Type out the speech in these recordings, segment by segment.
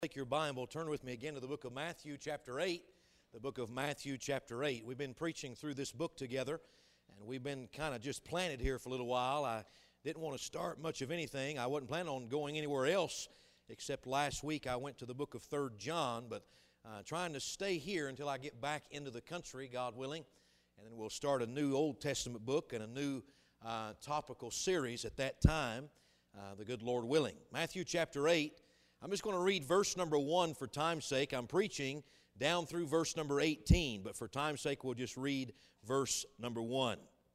Take your Bible, turn with me again to the book of Matthew chapter 8. The book of Matthew chapter 8. We've been preaching through this book together, and we've been kind of just planted here for a little while. I didn't want to start much of anything. I wasn't planning on going anywhere else, except last week I went to the book of 3 John, but trying to stay here until I get back into the country, God willing, and then we'll start a new Old Testament book and a new topical series at that time, the good Lord willing. Matthew chapter 8. I'm just going to read verse number 1 for time's sake. I'm preaching down through verse number 18, but for time's sake, we'll just read verse number 1.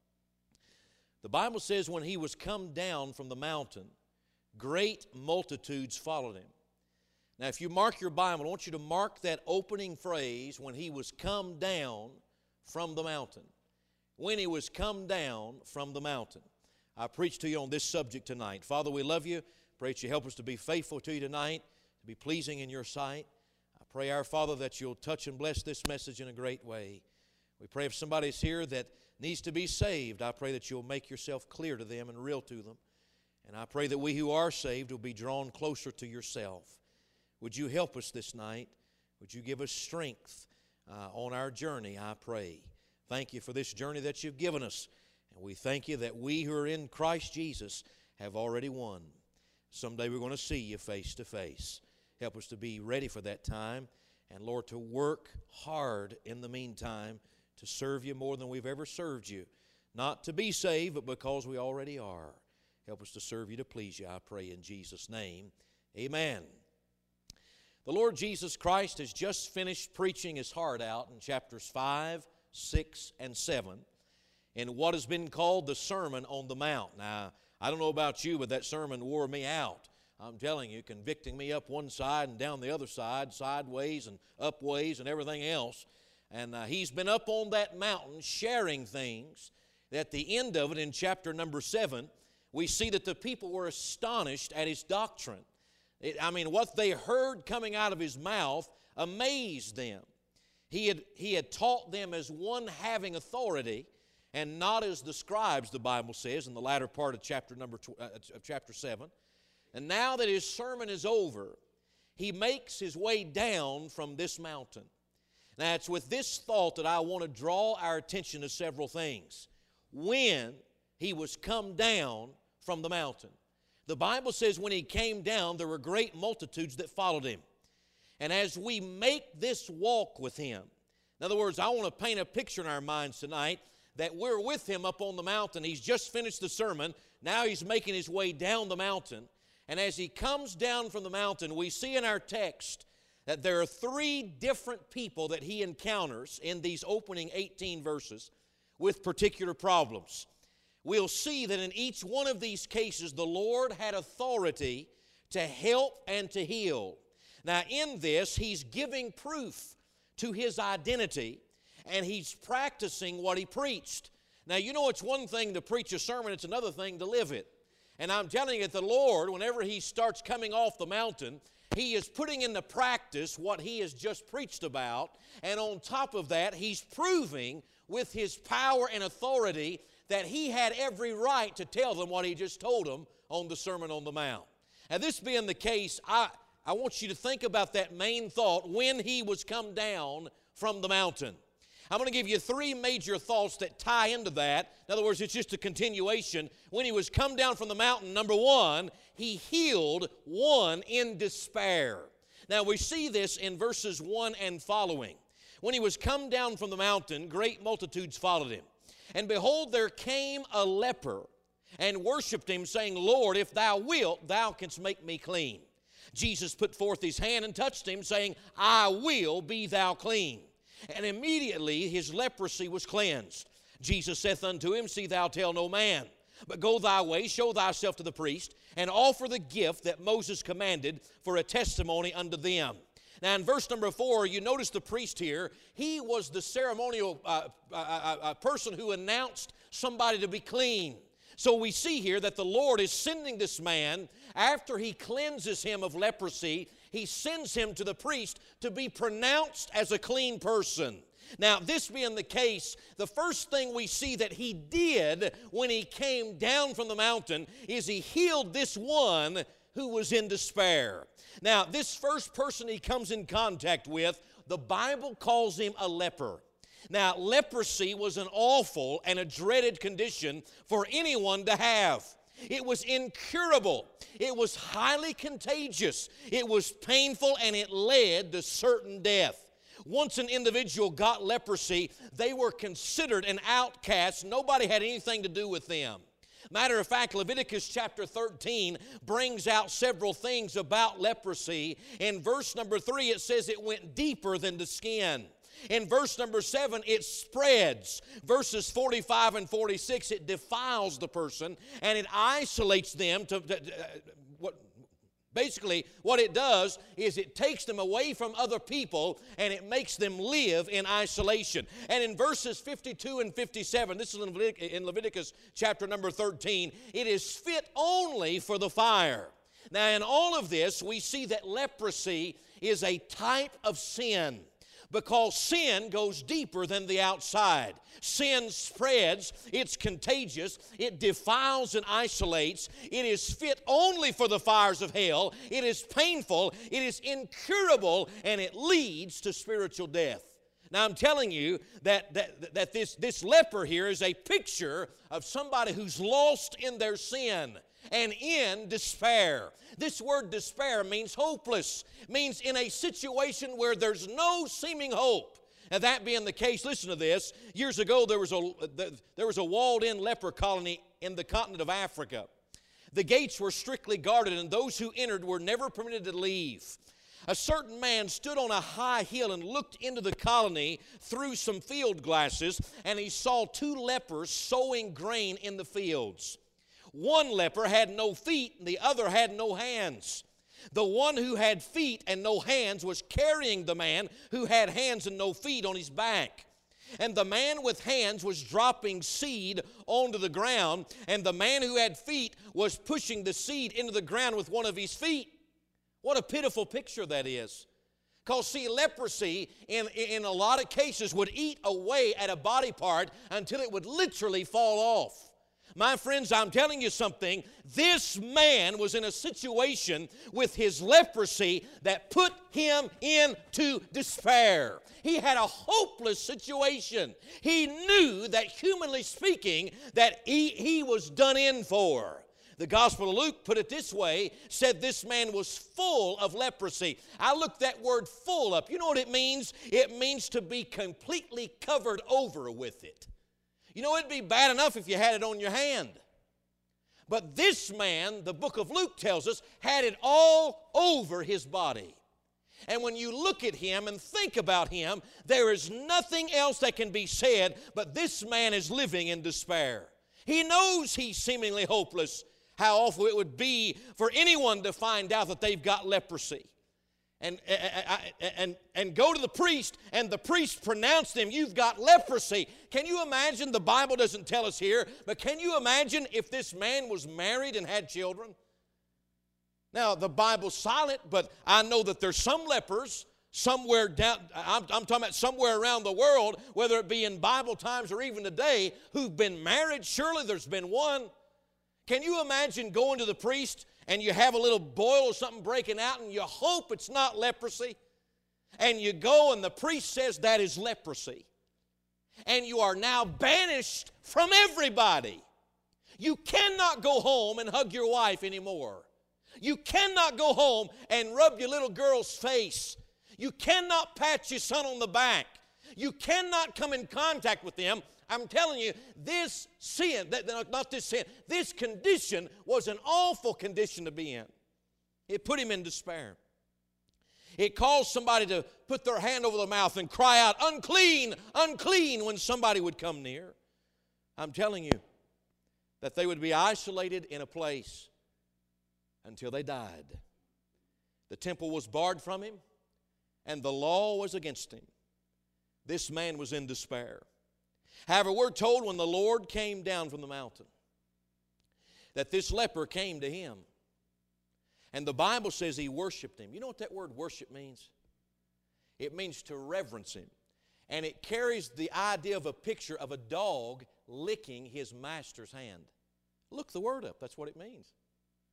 The Bible says, when he was come down from the mountain, great multitudes followed him. Now, if you mark your Bible, I want you to mark that opening phrase, when he was come down from the mountain. When he was come down from the mountain. I preach to you on this subject tonight. Father, we love you. Pray that you help us to be faithful to you tonight, to be pleasing in your sight. I pray, our Father, that you'll touch and bless this message in a great way. We pray if somebody's here that needs to be saved, I pray that you'll make yourself clear to them and real to them. And I pray that we who are saved will be drawn closer to yourself. Would you help us this night? Would you give us strength on our journey, I pray. Thank you for this journey that you've given us. And we thank you that we who are in Christ Jesus have already won. Someday we're going to see you face to face. Help us to be ready for that time. And Lord, to work hard in the meantime to serve you more than we've ever served you. Not to be saved, but because we already are. Help us to serve you, to please you, I pray in Jesus' name. Amen. The Lord Jesus Christ has just finished preaching his heart out in chapters 5, 6, and 7 in what has been called the Sermon on the Mount. Now, I don't know about you, but that sermon wore me out. I'm telling you, convicting me up one side and down the other side, sideways and upways and everything else. And he's been up on that mountain sharing things. At the end of it, in chapter number 7, we see that the people were astonished at his doctrine. What they heard coming out of his mouth amazed them. He had taught them as one having authority, and not as the scribes, the Bible says, in the latter part of chapter 7. And now that his sermon is over, he makes his way down from this mountain. Now, it's with this thought that I want to draw our attention to several things. When he was come down from the mountain. The Bible says when he came down, there were great multitudes that followed him. And as we make this walk with him, in other words, I want to paint a picture in our minds tonight that we're with him up on the mountain. He's just finished the sermon. Now he's making his way down the mountain. And as he comes down from the mountain, we see in our text that there are 3 different people that he encounters in these opening 18 verses with particular problems. We'll see that in each one of these cases, the Lord had authority to help and to heal. Now in this, he's giving proof to his identity, and he's practicing what he preached. Now, you know, it's one thing to preach a sermon, it's another thing to live it. And I'm telling you that the Lord, whenever he starts coming off the mountain, he is putting into practice what he has just preached about. And on top of that, he's proving with his power and authority that he had every right to tell them what he just told them on the Sermon on the Mount. And this being the case, I want you to think about that main thought, when he was come down from the mountain. I'm going to give you 3 major thoughts that tie into that. In other words, it's just a continuation. When he was come down from the mountain, number 1, he healed one in despair. Now, we see this in verses 1 and following. When he was come down from the mountain, great multitudes followed him. And behold, there came a leper and worshipped him, saying, Lord, if thou wilt, thou canst make me clean. Jesus put forth his hand and touched him, saying, I will, be thou clean. And immediately his leprosy was cleansed. Jesus saith unto him, See thou tell no man, but go thy way, show thyself to the priest, and offer the gift that Moses commanded for a testimony unto them. Now in verse number 4, you notice the priest here. He was the ceremonial person who announced somebody to be clean. So we see here that the Lord is sending this man, after he cleanses him of leprosy, he sends him to the priest to be pronounced as a clean person. Now, this being the case, the first thing we see that he did when he came down from the mountain is he healed this one who was in despair. Now, this first person he comes in contact with, the Bible calls him a leper. Now, leprosy was an awful and a dreaded condition for anyone to have. It was incurable. It was highly contagious. It was painful, and it led to certain death. Once an individual got leprosy, they were considered an outcast. Nobody had anything to do with them. Matter of fact, Leviticus chapter 13 brings out several things about leprosy. In verse number 3, it says it went deeper than the skin. In verse number 7, it spreads. Verses 45 and 46, it defiles the person and it isolates them Basically, what it does is it takes them away from other people and it makes them live in isolation. And in verses 52 and 57, this is in Leviticus chapter number 13, it is fit only for the fire. Now, in all of this, we see that leprosy is a type of sin, because sin goes deeper than the outside. Sin spreads, it's contagious, it defiles and isolates, it is fit only for the fires of hell, it is painful, it is incurable, and it leads to spiritual death. Now, I'm telling you that this leper here is a picture of somebody who's lost in their sin and in despair. This word despair means hopeless, means in a situation where there's no seeming hope. Now, that being the case, listen to this. Years ago, there was a walled-in leper colony in the continent of Africa. The gates were strictly guarded, and those who entered were never permitted to leave. A certain man stood on a high hill and looked into the colony through some field glasses, and he saw two lepers sowing grain in the fields. One leper had no feet, and the other had no hands. The one who had feet and no hands was carrying the man who had hands and no feet on his back. And the man with hands was dropping seed onto the ground, and the man who had feet was pushing the seed into the ground with one of his feet. What a pitiful picture that is. Because, see, leprosy in a lot of cases would eat away at a body part until it would literally fall off. My friends, I'm telling you something. This man was in a situation with his leprosy that put him into despair. He had a hopeless situation. He knew that, humanly speaking, that he was done in for. The Gospel of Luke put it this way, said this man was full of leprosy. I looked that word full up. You know what it means? It means to be completely covered over with it. You know, it'd be bad enough if you had it on your hand. But this man, the book of Luke tells us, had it all over his body. And when you look at him and think about him, there is nothing else that can be said but this man is living in despair. He knows he's seemingly hopeless. How awful it would be for anyone to find out that they've got leprosy. And go to the priest, and the priest pronounced them, you've got leprosy. Can you imagine? The Bible doesn't tell us here, but can you imagine if this man was married and had children? Now, the Bible's silent, but I know that there's some lepers somewhere down, I'm talking about somewhere around the world, whether it be in Bible times or even today, who've been married. Surely there's been one. Can you imagine going to the priest and you have a little boil or something breaking out and you hope it's not leprosy? And you go and the priest says that is leprosy. And you are now banished from everybody. You cannot go home and hug your wife anymore. You cannot go home and rub your little girl's face. You cannot pat your son on the back. You cannot come in contact with them. I'm telling you, this sin, not this sin, this condition was an awful condition to be in. It put him in despair. It caused somebody to put their hand over their mouth and cry out, unclean, unclean, when somebody would come near. I'm telling you that they would be isolated in a place until they died. The temple was barred from him, and the law was against him. This man was in despair. However, we're told when the Lord came down from the mountain that this leper came to him. And the Bible says he worshiped him. You know what that word worship means? It means to reverence him. And it carries the idea of a picture of a dog licking his master's hand. Look the word up. That's what it means.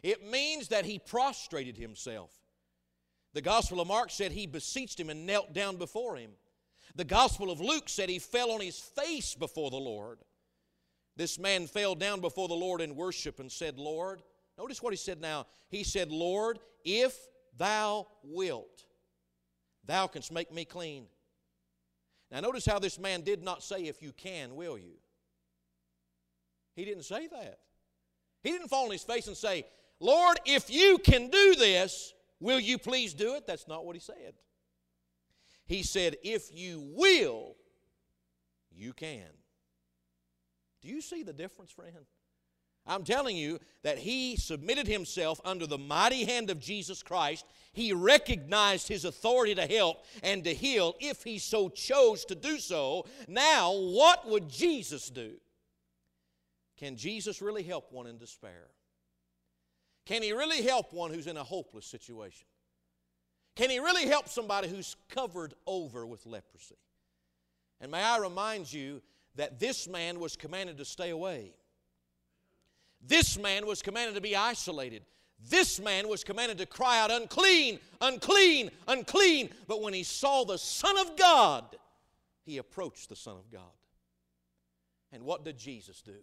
It means that he prostrated himself. The Gospel of Mark said he beseeched him and knelt down before him. The Gospel of Luke said he fell on his face before the Lord. This man fell down before the Lord in worship and said, Lord, notice what he said now. He said, Lord, if thou wilt, thou canst make me clean. Now notice how this man did not say, if you can, will you? He didn't say that. He didn't fall on his face and say, Lord, if you can do this, will you please do it? That's not what he said. He said, if you will, you can. Do you see the difference, friend? I'm telling you that he submitted himself under the mighty hand of Jesus Christ. He recognized his authority to help and to heal if he so chose to do so. Now, what would Jesus do? Can Jesus really help one in despair? Can he really help one who's in a hopeless situation? Can he really help somebody who's covered over with leprosy? And may I remind you that this man was commanded to stay away. This man was commanded to be isolated. This man was commanded to cry out, unclean, unclean, unclean. But when he saw the Son of God, he approached the Son of God. And what did Jesus do?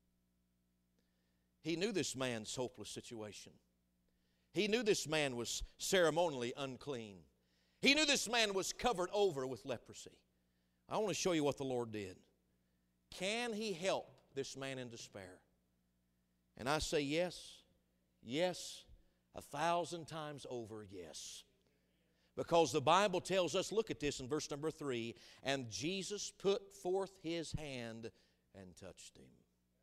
He knew this man's hopeless situation. He knew this man was ceremonially unclean. He knew this man was covered over with leprosy. I want to show you what the Lord did. Can he help this man in despair? And I say yes, yes, 1,000 times over yes. Because the Bible tells us, look at this in verse number 3, and Jesus put forth his hand and touched him.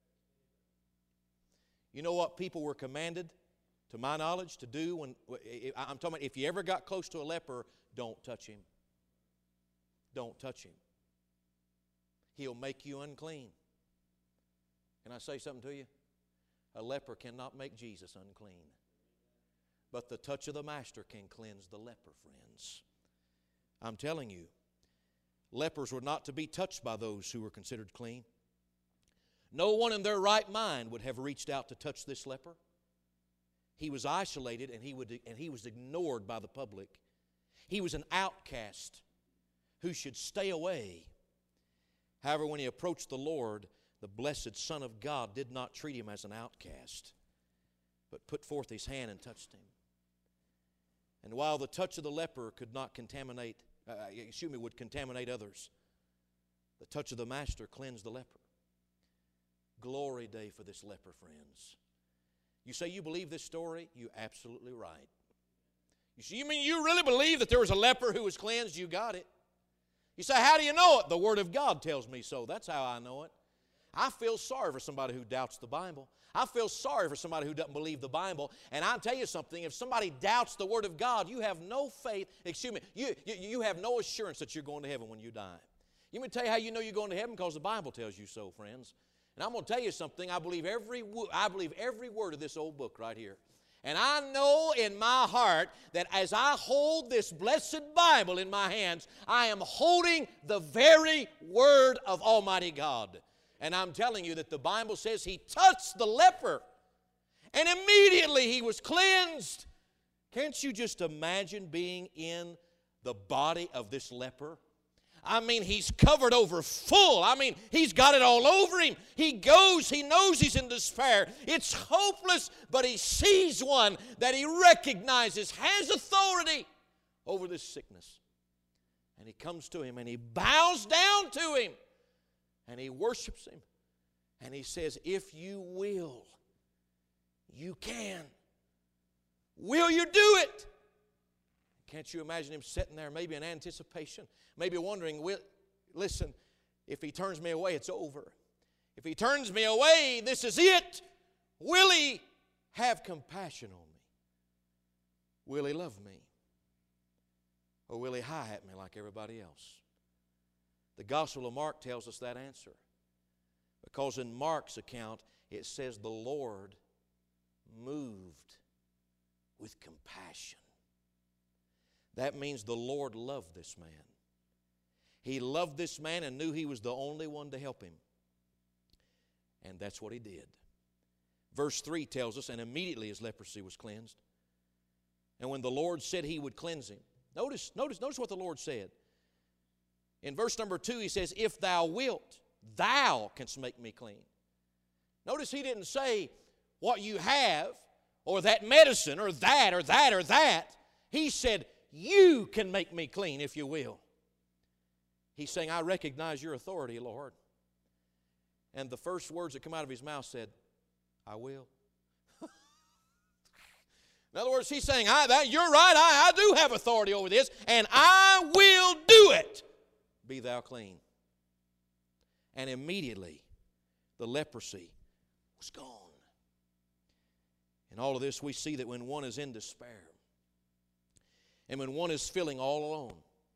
You know what people were commanded, to my knowledge, to do when, I'm talking about if you ever got close to a leper, don't touch him. Don't touch him. He'll make you unclean. Can I say something to you? A leper cannot make Jesus unclean. But the touch of the Master can cleanse the leper, friends. I'm telling you, lepers were not to be touched by those who were considered clean. No one in their right mind would have reached out to touch this leper. He was isolated and he was ignored by the public. He was an outcast who should stay away. However, when he approached the Lord, the blessed Son of God did not treat him as an outcast, but put forth his hand and touched him. And while the touch of the leper could not would contaminate others, the touch of the Master cleansed the leper. Glory day for this leper, friends. You say you believe this story? You're absolutely right. You mean you really believe that there was a leper who was cleansed? You got it. You say, how do you know it? The Word of God tells me so. That's how I know it. I feel sorry for somebody who doubts the Bible. I feel sorry for somebody who doesn't believe the Bible. And I'll tell you something, if somebody doubts the Word of God, you have no faith, you have no assurance that you're going to heaven when you die. Let me tell you how you know you're going to heaven, because the Bible tells you so, friends. And I'm going to tell you something, I believe every word of this old book right here. And I know in my heart that as I hold this blessed Bible in my hands, I am holding the very Word of Almighty God. And I'm telling you that the Bible says he touched the leper, and immediately he was cleansed. Can't you just imagine being in the body of this leper? I mean, he's covered over full. I mean, he's got it all over him. He knows he's in despair. It's hopeless, but he sees one that he recognizes has authority over this sickness. And he comes to him and he bows down to him and he worships him. And he says, if you will, you can. Will you do it? Can't you imagine him sitting there maybe in anticipation, maybe wondering, listen, if he turns me away, it's over. If he turns me away, this is it. Will he have compassion on me? Will he love me? Or will he hie at me like everybody else? The Gospel of Mark tells us that answer. Because in Mark's account, it says the Lord moved with compassion. That means the Lord loved this man. He loved this man and knew he was the only one to help him. And that's what he did. Verse 3 tells us, and immediately his leprosy was cleansed. And when the Lord said he would cleanse him. Notice what the Lord said. In verse number 2 he says, if thou wilt, thou canst make me clean. Notice he didn't say what you have, or that medicine, or that, or that, or that. He said, you can make me clean if you will. He's saying, I recognize your authority, Lord. And the first words that come out of his mouth said, I will. In other words, he's saying, you're right, I do have authority over this, and I will do it. Be thou clean. And immediately the leprosy was gone. In all of this, we see that when one is in despair, and when one is feeling all alone,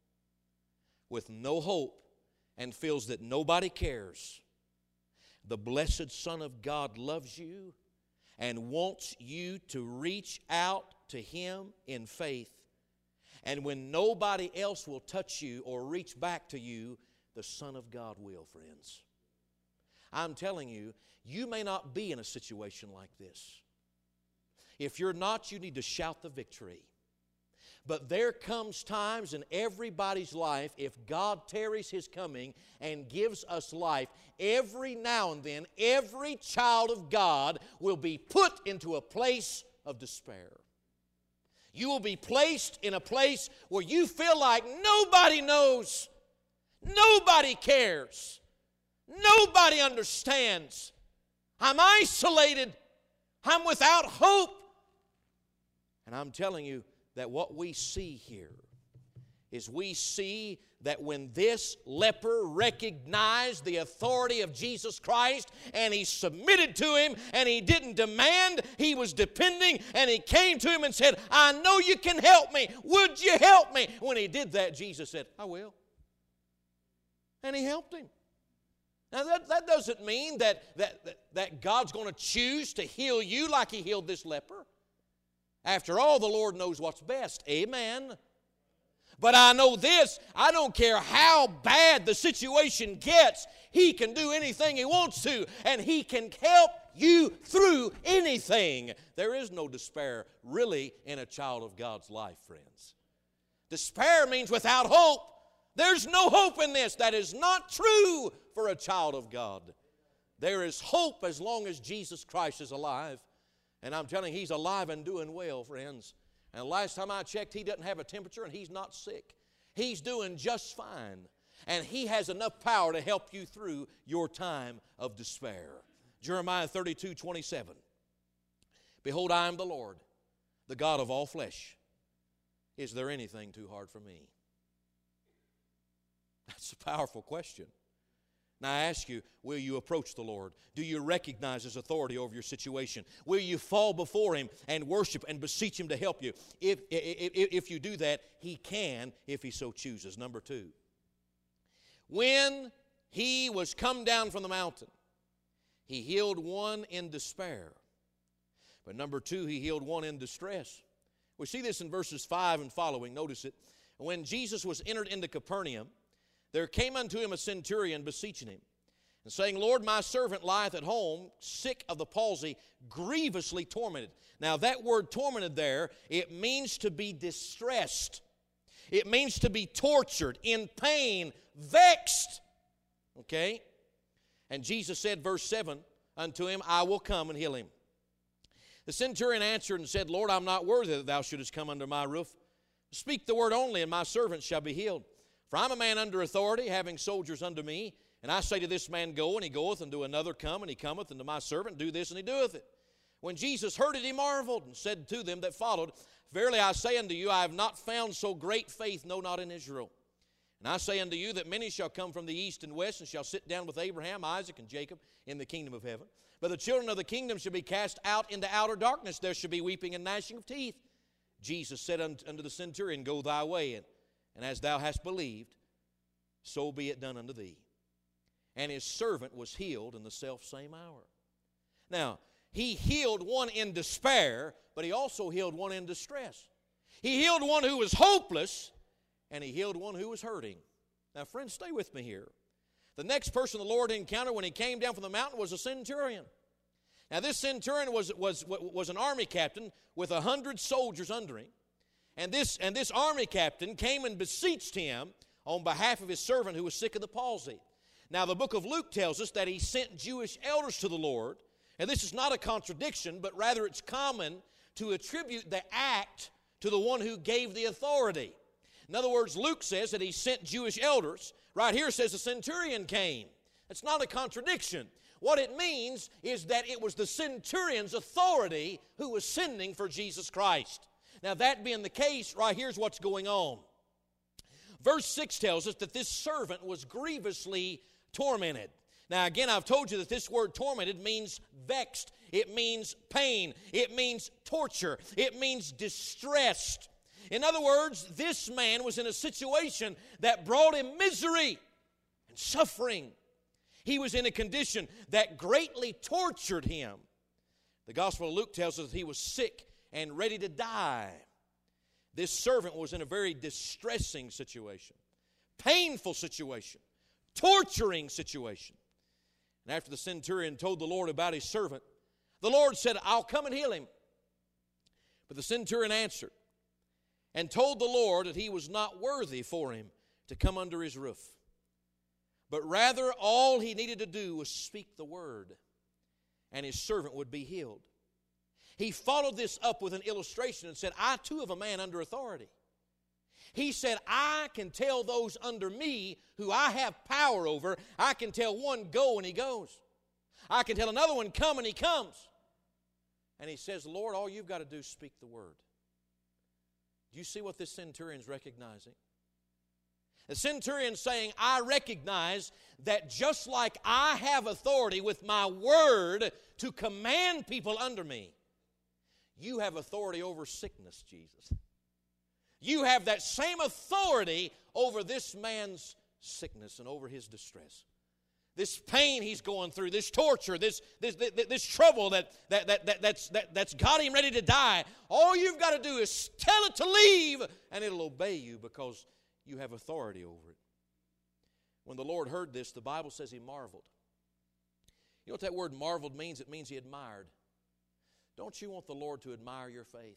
with no hope, and feels that nobody cares, the blessed Son of God loves you and wants you to reach out to Him in faith. And when nobody else will touch you or reach back to you, the Son of God will, friends. I'm telling you, you may not be in a situation like this. If you're not, you need to shout the victory. But there comes times in everybody's life, if God tarries His coming and gives us life, every now and then, every child of God will be put into a place of despair. You will be placed in a place where you feel like nobody knows, nobody cares, nobody understands. I'm isolated, I'm without hope. And I'm telling you, that what we see here is we see that when this leper recognized the authority of Jesus Christ and he submitted to Him and he didn't demand, he was depending, and he came to Him and said, I know you can help me. Would you help me? When he did that, Jesus said, I will. And He helped him. Now that doesn't mean that God's going to choose to heal you like He healed this leper. After all, the Lord knows what's best. Amen. But I know this, I don't care how bad the situation gets, He can do anything He wants to, and He can help you through anything. There is no despair really in a child of God's life, friends. Despair means without hope. There's no hope in this. That is not true for a child of God. There is hope as long as Jesus Christ is alive. And I'm telling you, He's alive and doing well, friends. And last time I checked, He doesn't have a temperature and He's not sick. He's doing just fine. And He has enough power to help you through your time of despair. Jeremiah 32:27. Behold, I am the Lord, the God of all flesh. Is there anything too hard for me? That's a powerful question. Now I ask you, will you approach the Lord? Do you recognize His authority over your situation? Will you fall before Him and worship and beseech Him to help you? If you do that, He can if He so chooses. Number 2, when He was come down from the mountain, He healed one in despair. But number 2, He healed one in distress. We see this in verses 5 and following. Notice it. When Jesus was entered into Capernaum, there came unto Him a centurion beseeching Him, and saying, Lord, my servant lieth at home, sick of the palsy, grievously tormented. Now that word tormented there, it means to be distressed. It means to be tortured, in pain, vexed. Okay? And Jesus said, verse 7, unto him, I will come and heal him. The centurion answered and said, Lord, I'm not worthy that thou shouldest come under my roof. Speak the word only, and my servant shall be healed. For I'm a man under authority, having soldiers under me. And I say to this man, go, and he goeth, and to another, come, and he cometh, and to my servant, do this, and he doeth it. When Jesus heard it, he marveled, and said to them that followed, Verily I say unto you, I have not found so great faith, no, not in Israel. And I say unto you that many shall come from the east and west, and shall sit down with Abraham, Isaac, and Jacob in the kingdom of heaven. But the children of the kingdom shall be cast out into outer darkness. There shall be weeping and gnashing of teeth. Jesus said unto the centurion, Go thy way, and as thou hast believed, so be it done unto thee. And his servant was healed in the selfsame hour. Now, he healed one in despair, but he also healed one in distress. He healed one who was hopeless, and he healed one who was hurting. Now, friends, stay with me here. The next person the Lord encountered when he came down from the mountain was a centurion. Now, this centurion was an army captain with 100 soldiers under him. And this army captain came and beseeched him on behalf of his servant who was sick of the palsy. Now, the book of Luke tells us that he sent Jewish elders to the Lord. And this is not a contradiction, but rather it's common to attribute the act to the one who gave the authority. In other words, Luke says that he sent Jewish elders. Right here it says the centurion came. It's not a contradiction. What it means is that it was the centurion's authority who was sending for Jesus Christ. Now, that being the case, right here's what's going on. Verse 6 tells us that this servant was grievously tormented. Now, again, I've told you that this word tormented means vexed. It means pain. It means torture. It means distressed. In other words, this man was in a situation that brought him misery and suffering. He was in a condition that greatly tortured him. The Gospel of Luke tells us that he was sick and ready to die. This servant was in a very distressing situation, painful situation, torturing situation. And after the centurion told the Lord about his servant, the Lord said, I'll come and heal him. But the centurion answered and told the Lord that he was not worthy for him to come under his roof. But rather all he needed to do was speak the word, and his servant would be healed. He followed this up with an illustration and said, I too have a man under authority. He said, I can tell those under me who I have power over, I can tell one go and he goes. I can tell another one come and he comes. And he says, Lord, all you've got to do is speak the word. Do you see what this centurion's recognizing? The centurion's saying, I recognize that just like I have authority with my word to command people under me, you have authority over sickness, Jesus. You have that same authority over this man's sickness and over his distress. This pain he's going through, this torture, this trouble that's got him ready to die. All you've got to do is tell it to leave, and it'll obey you because you have authority over it. When the Lord heard this, the Bible says he marveled. You know what that word marveled means? It means he admired. Don't you want the Lord to admire your faith?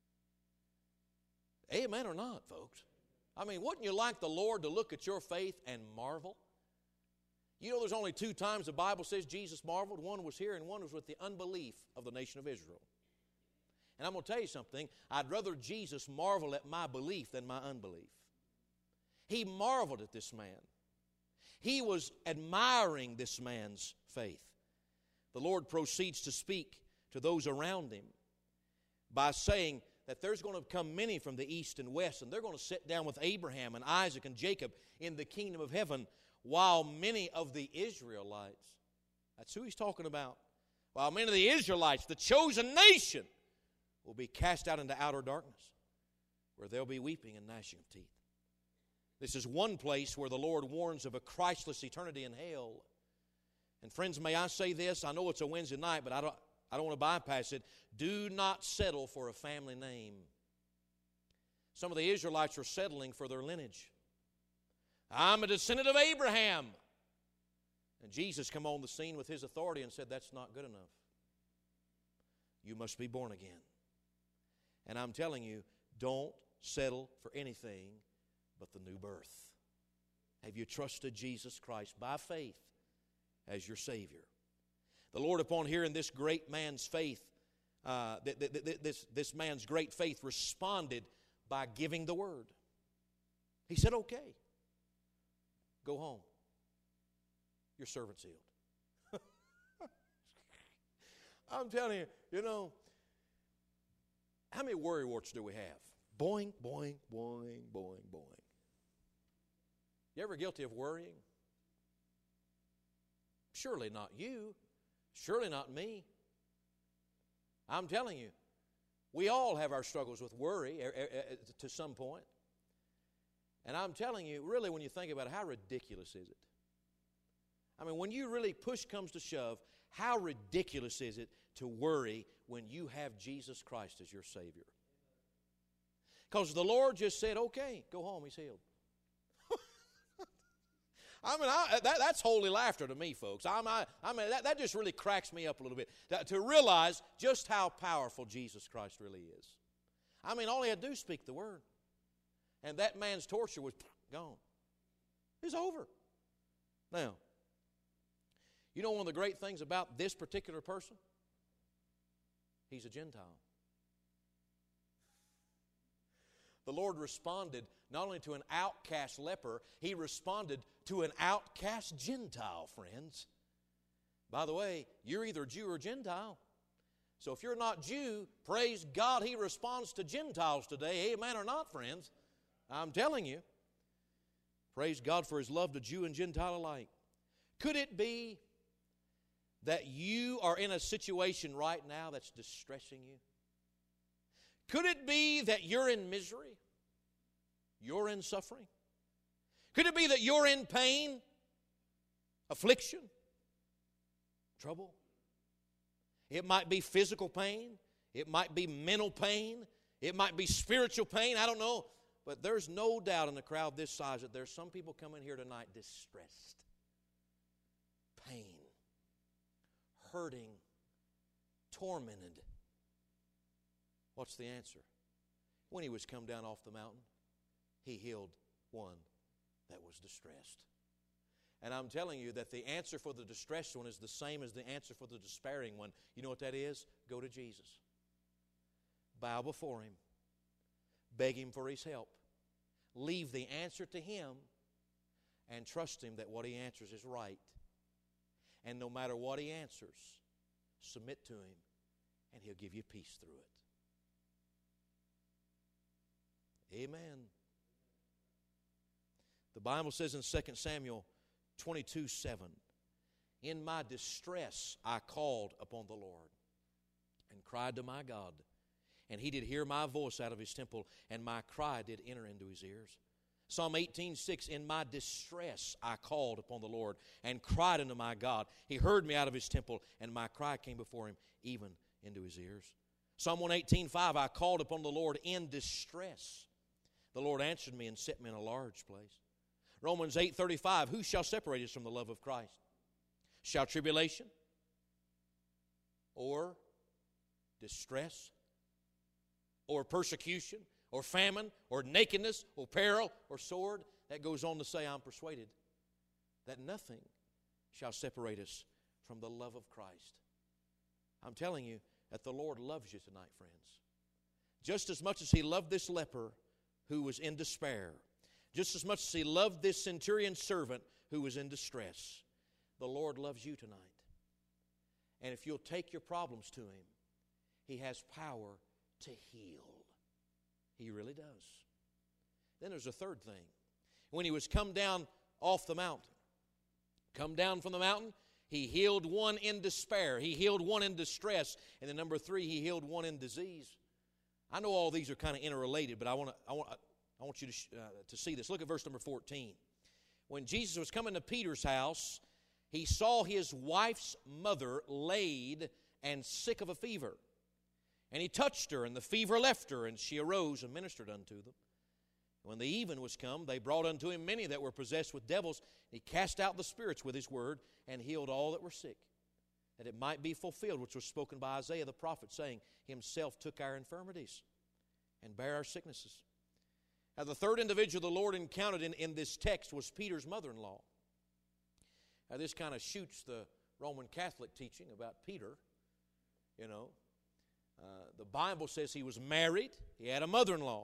Amen or not, folks? I mean, wouldn't you like the Lord to look at your faith and marvel? You know there's only 2 times the Bible says Jesus marveled. One was here and one was with the unbelief of the nation of Israel. And I'm going to tell you something. I'd rather Jesus marvel at my belief than my unbelief. He marveled at this man. He was admiring this man's faith. The Lord proceeds to speak to those around him by saying that there's going to come many from the east and west, and they're going to sit down with Abraham and Isaac and Jacob in the kingdom of heaven, while many of the Israelites, that's who he's talking about, while many of the Israelites, the chosen nation, will be cast out into outer darkness, where there'll be weeping and gnashing of teeth. This is one place where the Lord warns of a Christless eternity in hell. And friends, may I say this? I know it's a Wednesday night, but I don't want to bypass it. Do not settle for a family name. Some of the Israelites are settling for their lineage. I'm a descendant of Abraham. And Jesus came on the scene with his authority and said, that's not good enough. You must be born again. And I'm telling you, don't settle for anything but the new birth. Have you trusted Jesus Christ by faith as your Savior? The Lord, upon hearing this great man's faith, this man's great faith, responded by giving the word. He said, okay, go home. Your servant's healed. I'm telling you, you know, how many worry warts do we have? Boing, boing, boing, boing, boing. You ever guilty of worrying? Surely not you. Surely not me. I'm telling you, we all have our struggles with worry to some point. And I'm telling you, really, when you think about it, how ridiculous is it? I mean, when you really push comes to shove, how ridiculous is it to worry when you have Jesus Christ as your Savior? Because the Lord just said, okay, go home, he's healed. I mean, that's holy laughter to me, folks. I mean, that just really cracks me up a little bit, to realize just how powerful Jesus Christ really is. I mean, all he had to do is speak the word, and that man's torture was gone. It's over. Now, you know one of the great things about this particular person? He's a Gentile. The Lord responded not only to an outcast leper, He responded to an outcast Gentile, friends. By the way, you're either Jew or Gentile. So if you're not Jew, praise God, He responds to Gentiles today. Amen or not, friends? I'm telling you. Praise God for His love to Jew and Gentile alike. Could it be that you are in a situation right now that's distressing you? Could it be that you're in misery? You're in suffering? Could it be that you're in pain, affliction, trouble? It might be physical pain. It might be mental pain. It might be spiritual pain. I don't know. But there's no doubt in the crowd this size that there's some people coming here tonight distressed, pain, hurting, tormented. What's the answer? When He was come down off the mountain, He healed one that was distressed. And I'm telling you that the answer for the distressed one is the same as the answer for the despairing one. You know what that is? Go to Jesus. Bow before Him. Beg Him for His help. Leave the answer to Him and trust Him that what He answers is right. And no matter what He answers, submit to Him and He'll give you peace through it. Amen. The Bible says in 2 Samuel 22:7, in my distress I called upon the Lord and cried to my God. And He did hear my voice out of His temple, and my cry did enter into His ears. Psalm 18:6, in my distress I called upon the Lord and cried unto my God. He heard me out of His temple, and my cry came before Him even into His ears. Psalm 118:5, I called upon the Lord in distress. The Lord answered me and set me in a large place. Romans 8:35, who shall separate us from the love of Christ? Shall tribulation or distress or persecution or famine or nakedness or peril or sword? That goes on to say, I'm persuaded that nothing shall separate us from the love of Christ. I'm telling you that the Lord loves you tonight, friends. Just as much as He loved this leper who was in despair, just as much as He loved this centurion servant who was in distress, the Lord loves you tonight. And if you'll take your problems to Him, He has power to heal. He really does. Then there's a third thing. When He was come down off the mountain, come down from the mountain, He healed one in despair. He healed one in distress. And then number 3, He healed one in disease. I know all these are kind of interrelated, but I want you to see this. Look at verse number 14. When Jesus was coming to Peter's house, He saw his wife's mother laid and sick of a fever. And He touched her, and the fever left her, and she arose and ministered unto them. When the even was come, they brought unto Him many that were possessed with devils. He cast out the spirits with His word, and healed all that were sick, that it might be fulfilled, which was spoken by Isaiah the prophet, saying, Himself took our infirmities and bare our sicknesses. Now, the third individual the Lord encountered in this text was Peter's mother-in-law. Now, this kind of shoots the Roman Catholic teaching about Peter. You know, the Bible says he was married, he had a mother-in-law,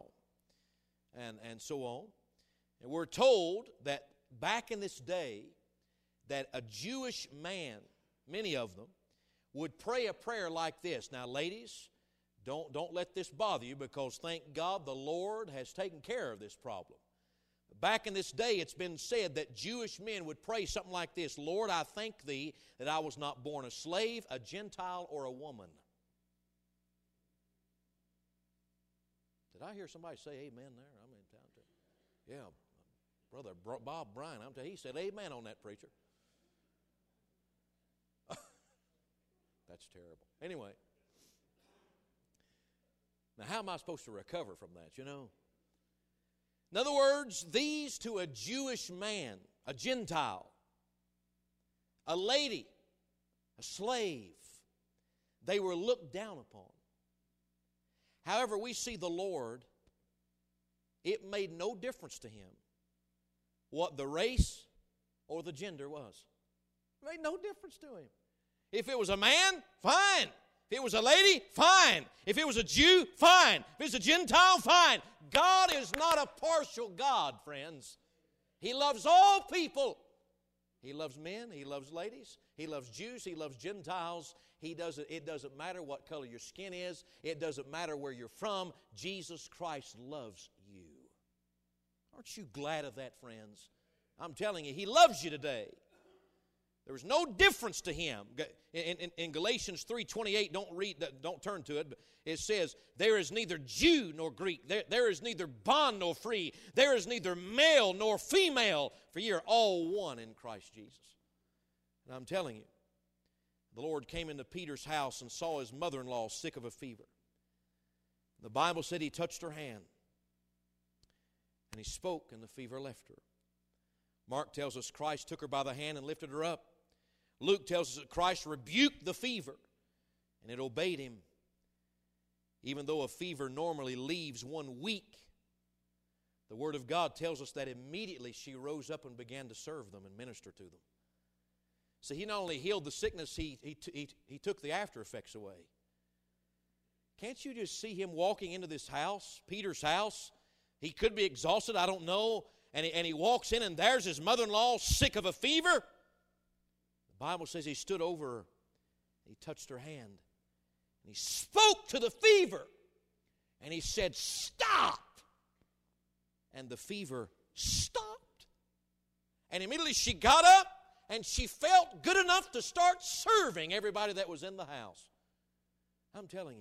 and so on. And we're told that back in this day, that a Jewish man, many of them, would pray a prayer like this. Now, ladies, don't let this bother you, because thank God the Lord has taken care of this problem. Back in this day, it's been said that Jewish men would pray something like this: Lord, I thank Thee that I was not born a slave, a Gentile, or a woman. Did I hear somebody say amen there? I'm in town too. Yeah, Brother Bob Bryan, I'm telling you, he said amen on that, preacher. That's terrible. Anyway. Now, how am I supposed to recover from that, you know? In other words, these to a Jewish man, a Gentile, a lady, a slave. They were looked down upon. However, we see the Lord, it made no difference to Him what the race or the gender was. It made no difference to Him. If it was a man, fine. If it was a lady, fine. If it was a Jew, fine. If it's a Gentile, fine. God is not a partial God, friends. He loves all people. He loves men, He loves ladies, He loves Jews, He loves Gentiles. It doesn't matter what color your skin is. It doesn't matter where you're from. Jesus Christ loves you. Aren't you glad of that, friends? I'm telling you, He loves you today. There was no difference to Him. In Galatians 3:28, don't turn to it, but it says, there is neither Jew nor Greek. There is neither bond nor free. There is neither male nor female, for ye are all one in Christ Jesus. And I'm telling you, the Lord came into Peter's house and saw his mother-in-law sick of a fever. The Bible said He touched her hand, and He spoke, and the fever left her. Mark tells us Christ took her by the hand and lifted her up. Luke tells us that Christ rebuked the fever, and it obeyed Him. Even though a fever normally leaves 1 week, the Word of God tells us that immediately she rose up and began to serve them and minister to them. So He not only healed the sickness, He took the after effects away. Can't you just see Him walking into this house, Peter's house? He could be exhausted, I don't know. And he walks in, and there's his mother-in-law sick of a fever. The Bible says He stood over her. He touched her hand. And He spoke to the fever. And He said, stop. And the fever stopped. And immediately she got up, and she felt good enough to start serving everybody that was in the house. I'm telling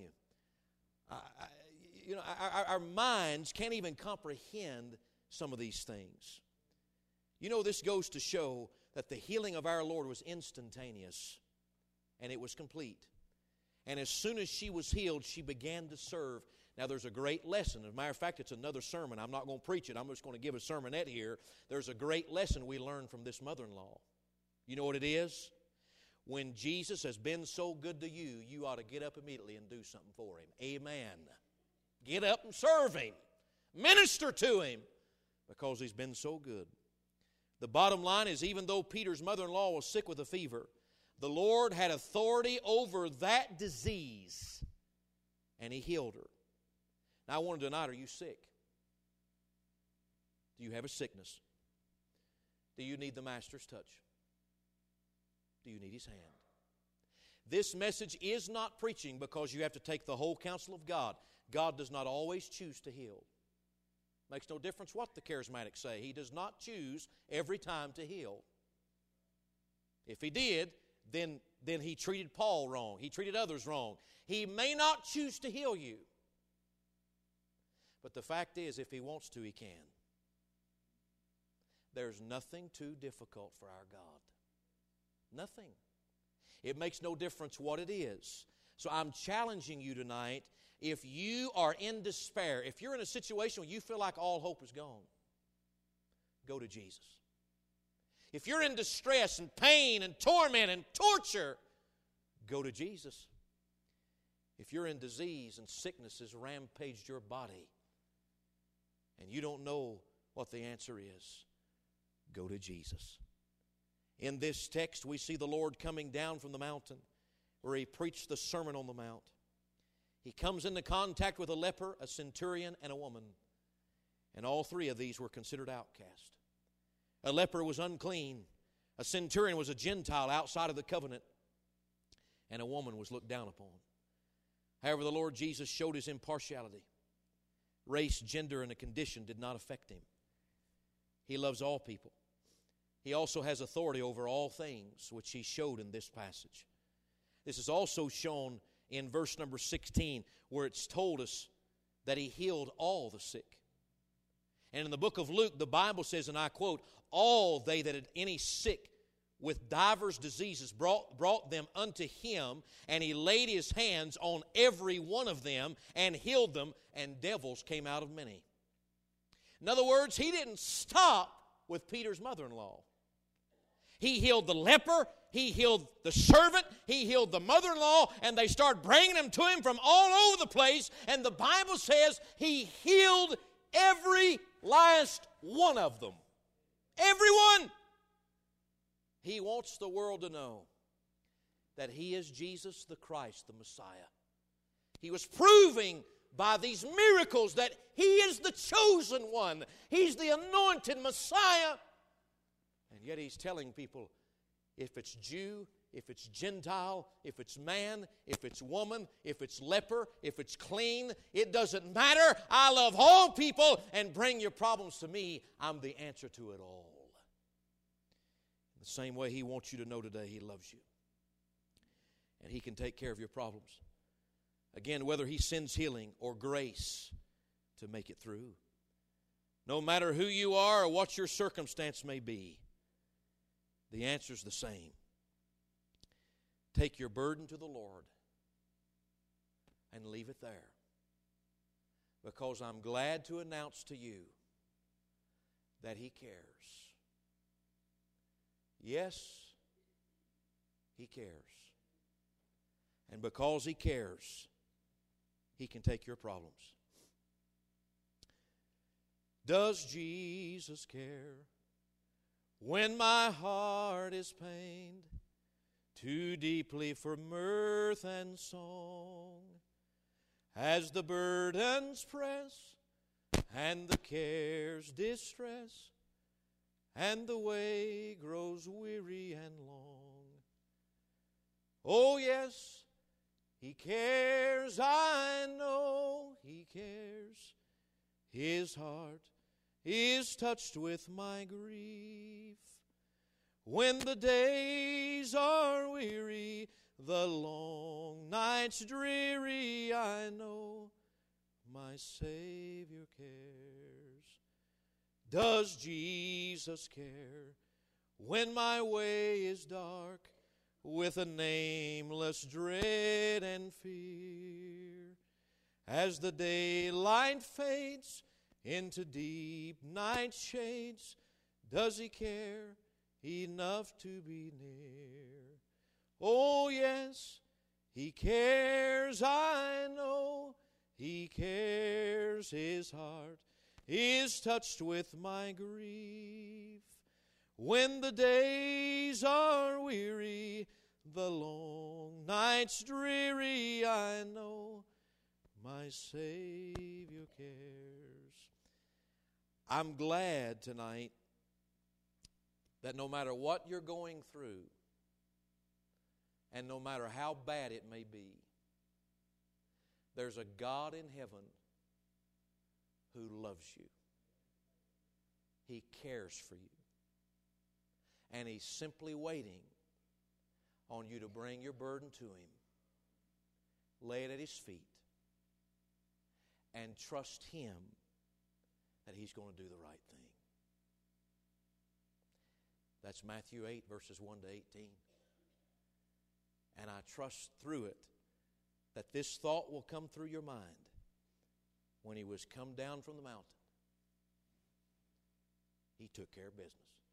you, our minds can't even comprehend some of these things. You know, this goes to show that the healing of our Lord was instantaneous, and it was complete. And as soon as she was healed, she began to serve. Now, there's a great lesson. As a matter of fact, it's another sermon. I'm not going to preach it. I'm just going to give a sermonette here. There's a great lesson we learn from this mother-in-law. You know what it is? When Jesus has been so good to you, you ought to get up immediately and do something for Him. Amen. Get up and serve Him. Minister to Him, because He's been so good. The bottom line is, even though Peter's mother-in-law was sick with a fever, the Lord had authority over that disease, and He healed her. Now, I wonder tonight, are you sick? Do you have a sickness? Do you need the Master's touch? Do you need His hand? This message is not preaching because you have to take the whole counsel of God. God does not always choose to heal. Makes no difference what the charismatics say. He does not choose every time to heal. If He did, then He treated Paul wrong. He treated others wrong. He may not choose to heal you. But the fact is, if He wants to, He can. There's nothing too difficult for our God. Nothing. It makes no difference what it is. So I'm challenging you tonight, if you are in despair, if you're in a situation where you feel like all hope is gone, go to Jesus. If you're in distress and pain and torment and torture, go to Jesus. If you're in disease and sickness has rampaged your body and you don't know what the answer is, go to Jesus. In this text, we see the Lord coming down from the mountain where He preached the Sermon on the Mount. He comes into contact with a leper, a centurion, and a woman. And all three of these were considered outcast. A leper was unclean. A centurion was a Gentile outside of the covenant. And a woman was looked down upon. However, the Lord Jesus showed His impartiality. Race, gender, and a condition did not affect Him. He loves all people. He also has authority over all things, which He showed in this passage. This is also shown in verse number 16, where it's told us that He healed all the sick. And in the book of Luke, the Bible says, and I quote, all they that had any sick with divers diseases brought them unto Him, and He laid His hands on every one of them and healed them, and devils came out of many. In other words, He didn't stop with Peter's mother-in-law. He healed the leper. He healed the servant. He healed the mother-in-law. And they started bringing them to Him from all over the place. And the Bible says He healed every last one of them. Everyone. He wants the world to know that He is Jesus the Christ, the Messiah. He was proving by these miracles that He is the chosen one. He's the anointed Messiah. And yet He's telling people, if it's Jew, if it's Gentile, if it's man, if it's woman, if it's leper, if it's clean, it doesn't matter. I love all people, and bring your problems to me. I'm the answer to it all. In the same way He wants you to know today He loves you. And He can take care of your problems. Again, whether He sends healing or grace to make it through. No matter who you are or what your circumstance may be, the answer's the same. Take your burden to the Lord and leave it there. Because I'm glad to announce to you that He cares. Yes, He cares. And because He cares, He can take your problems. Does Jesus care when my heart is pained too deeply for mirth and song? As the burdens press and the cares distress and the way grows weary and long. Oh yes, He cares, I know He cares. His heart is touched with my grief. When the days are weary, the long nights dreary, I know my Savior cares. Does Jesus care when my way is dark with a nameless dread and fear? As the daylight fades into deep night shades, does He care enough to be near? Oh yes, He cares, I know He cares. His heart is touched with my grief. When the days are weary, the long nights dreary, I know my Savior cares. I'm glad tonight that no matter what you're going through, and no matter how bad it may be, there's a God in heaven who loves you. He cares for you. And He's simply waiting on you to bring your burden to Him, lay it at His feet, and trust Him that He's going to do the right thing. That's Matthew 8, verses 1 to 18. And I trust through it that this thought will come through your mind. When He was come down from the mountain, He took care of business.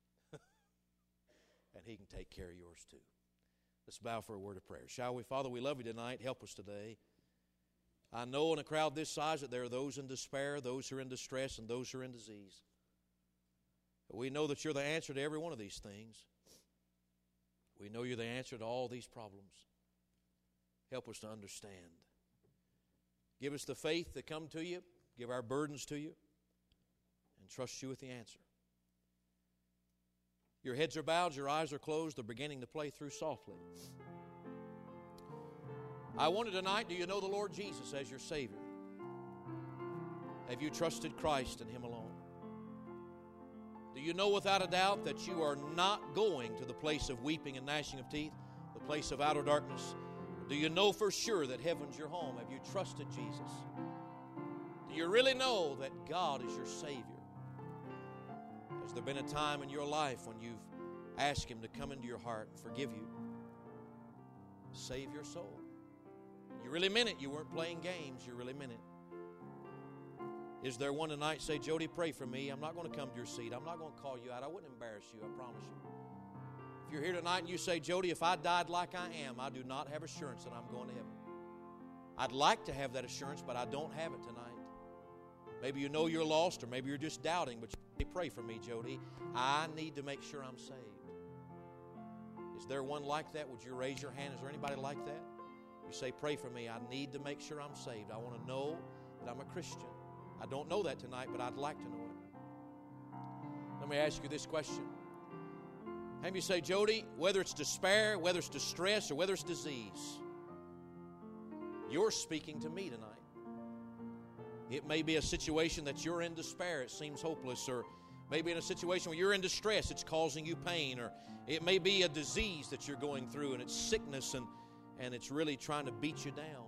And He can take care of yours too. Let's bow for a word of prayer. Shall we? Father, we love You tonight. Help us today. I know in a crowd this size that there are those in despair, those who are in distress, and those who are in disease. But we know that You're the answer to every one of these things. We know You're the answer to all these problems. Help us to understand. Give us the faith to come to You, give our burdens to You, and trust You with the answer. Your heads are bowed, your eyes are closed, they're beginning to play through softly. I wonder tonight, do you know the Lord Jesus as your Savior? Have you trusted Christ and Him alone? Do you know without a doubt that you are not going to the place of weeping and gnashing of teeth, the place of outer darkness? Do you know for sure that heaven's your home? Have you trusted Jesus? Do you really know that God is your Savior? Has there been a time in your life when you've asked Him to come into your heart and forgive you, save your soul? You really meant it. You weren't playing games. You really meant it. Is there one tonight say, Jody, pray for me. I'm not going to come to your seat. I'm not going to call you out. I wouldn't embarrass you. I promise you. you're here tonight and you say, Jody, if I died like I am, I do not have assurance that I'm going to heaven. I'd like to have that assurance, but I don't have it tonight. Maybe you know you're lost, or maybe you're just doubting, but you pray for me, Jody. I need to make sure I'm saved. Is there one like that? Would you raise your hand? Is there anybody like that? You say, pray for me. I need to make sure I'm saved. I want to know that I'm a Christian. I don't know that tonight, but I'd like to know it. Let me ask you this question. How many say, Jody, whether it's despair, whether it's distress, or whether it's disease, you're speaking to me tonight. It may be a situation that you're in despair, it seems hopeless, or maybe in a situation where you're in distress, it's causing you pain, or it may be a disease that you're going through, and it's sickness, and it's really trying to beat you down.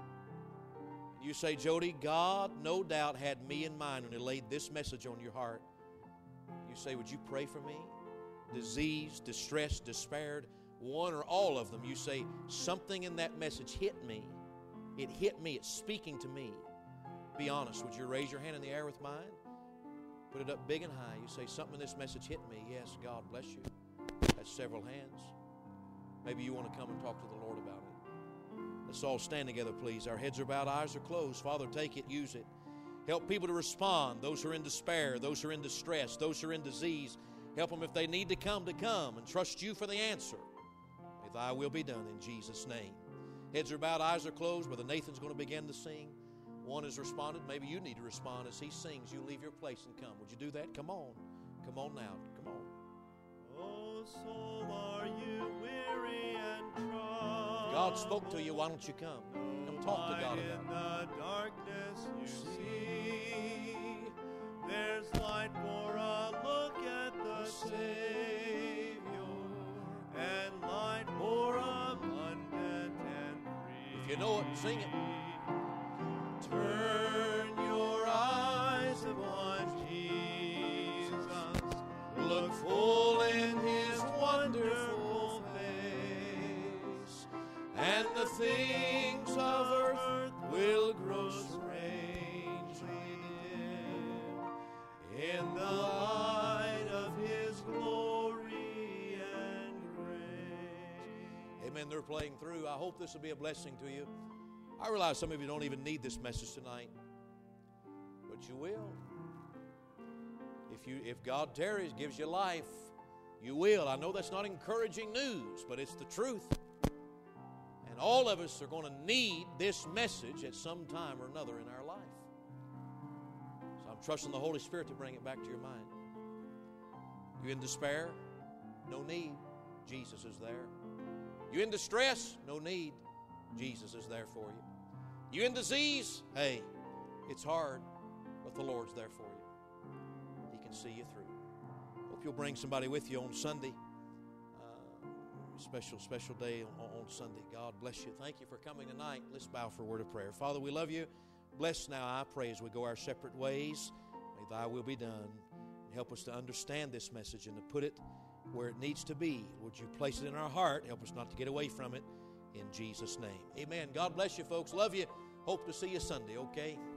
You say, Jody, God no doubt had me in mind when He laid this message on your heart. You say, would you pray for me? Disease, distress, despaired, one or all of them. You say, something in that message hit me. It hit me. It's speaking to me. Be honest. Would you raise your hand in the air with mine? Put it up big and high. You say, something in this message hit me. Yes, God bless you. That's several hands. Maybe you want to come and talk to the Lord about it. Let's all stand together, please. Our heads are bowed, eyes are closed. Father, take it, use it. Help people to respond. Those who are in despair, those who are in distress, those who are in disease. Help them if they need to come and trust you for the answer. May thy will be done in Jesus' name. Heads are bowed, eyes are closed. Brother Nathan's going to begin to sing. One has responded. Maybe you need to respond as he sings. You leave your place and come. Would you do that? Come on. Come on now. Come on. Oh, soul, are you weary and troubled? If God spoke to you, why don't you come? Come talk to God about it. In the darkness you see, there's light for a look at the Savior, and light more abundant and free. If you know it, sing it. Turn your eyes upon Jesus. Look full in His wonderful face, and the things of earth will grow strangely dim in the light of His glory and grace. Amen. They're playing through. I hope this will be a blessing to you. I realize some of you don't even need this message tonight, but you will. If God tarries, gives you life, you will. I know that's not encouraging news, but it's the truth. And all of us are going to need this message at some time or another in our life. So I'm trusting the Holy Spirit to bring it back to your mind. You in despair? No need. Jesus is there. You in distress? No need. Jesus is there for you. You in disease? Hey, it's hard, but the Lord's there for you. He can see you through. Hope you'll bring somebody with you on Sunday. Special day on Sunday. God bless you. Thank you for coming tonight. Let's bow for a word of prayer. Father, we love you. Bless now, I pray, as we go our separate ways. May thy will be done. And help us to understand this message and to put it where it needs to be. Would you place it in our heart? Help us not to get away from it. In Jesus' name. Amen. God bless you, folks. Love you. Hope to see you Sunday, okay?